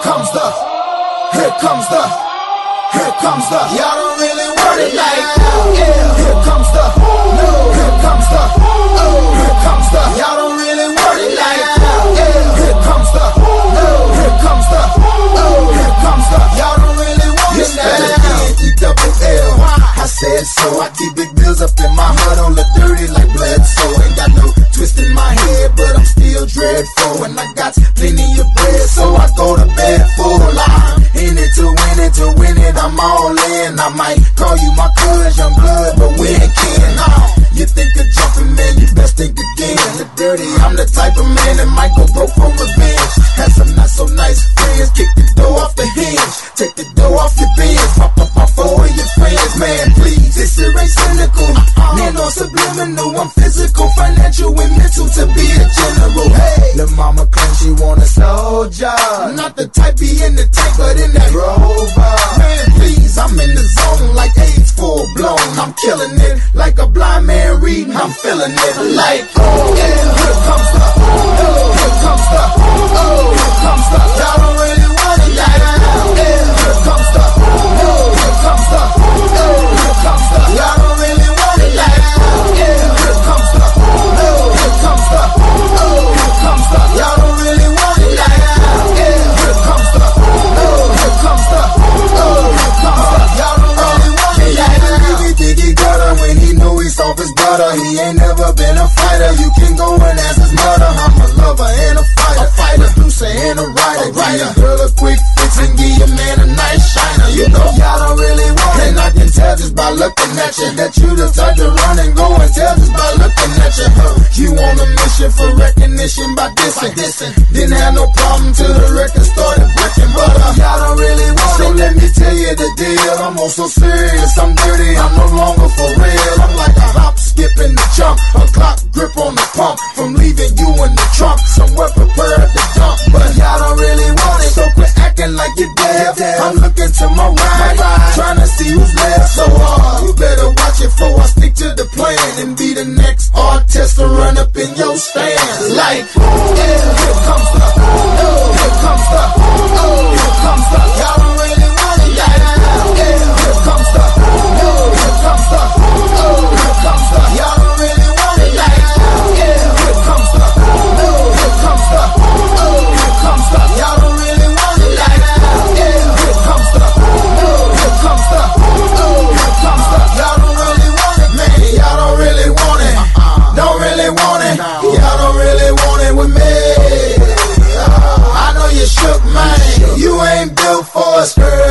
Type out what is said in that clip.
Here comes the, y'all don't really want it like that. Yeah. Here comes the, no. Here comes the, oh. Here comes the, y'all don't really want it like that. Yeah. Here comes the, no. Here comes the, oh. Here comes the, y'all don't really want it like that. E-double-L. I said so. I keep big bills up in my hood on the dirty like blood. So ain't got no twist in my head, but I'm still dreadful. And I got plenty of bread, so I go to bed full. I'm in it to win it, to win it. I'm all in. I might call you my cuz, young blood, but we ain't kin. You think of jumping, man, you best think again. The dirty, I'm the type of man that might go broke for revenge. Had some not so nice friends, kick the door off the hinge, take the door off your bins, pop up my phone with your friends, man, please. This shit ain't cynical, man, on subliminal. I'm physical, financial, and mental to be a general. Hey, the mama claims she want a soldier, not the type be in the tank, but in that Rover. Man, please, I'm in the zone like AIDS full blown. I'm killing it like a blind man reading. I'm feeling it like, oh yeah. Here comes the, oh, here comes the, oh, here comes the. Y'all don't really want it like that. Yeah. Here comes the, oh, here comes the, oh, here comes the. Y'all don't really want it like that. Yeah. Here comes the, oh, here comes the, oh, here comes the. Y'all don't really want it like that. Yeah. Here comes the, oh, here comes the, oh, here comes the. Y'all don't really want it like that. He think he got her when he know he's off his butter. He ain't never been a fighter. You can go and ask his mother. I'm a lover and a fighter, producer and a writer. Give your girl a quick fix and give your man a nice shiner. You know y'all don't really want it, and I can tell just by looking at you that you the type to run and go and tell just by looking at you. You on a mission for recognition by dissing. Didn't have no problem till the record started breaking, but y'all don't really want it. So let me tell you the deal. I'm also serious, I'm dirty, I'm no longer for real. I'm like a hop, skip, and a jump, a clock grip on the pump. From leaving you in the trunk, somewhere prepared to dump, but y'all don't really want it. So quit acting like you're deaf. I'm looking to my right, trying to see who's left. So you better watch it before I stick to the plan and be the next artist to run up in your stand. Like, yeah, here comes the, oh, here comes the, oh, here comes the. Y'all don't really want it like that. Yeah, here comes the, oh, here comes the, oh, here comes the. Y'all don't really want it like that. Yeah, here comes the, oh, here comes the, oh, here comes the. Y'all don't really want it like that. Yeah, here comes the, oh, here comes the, oh, here comes the. Y'all don't really want it, man. Y'all don't really want it. Don't really want it. Y'all don't really want it with me. I know you shook, man. You ain't built for a skirt.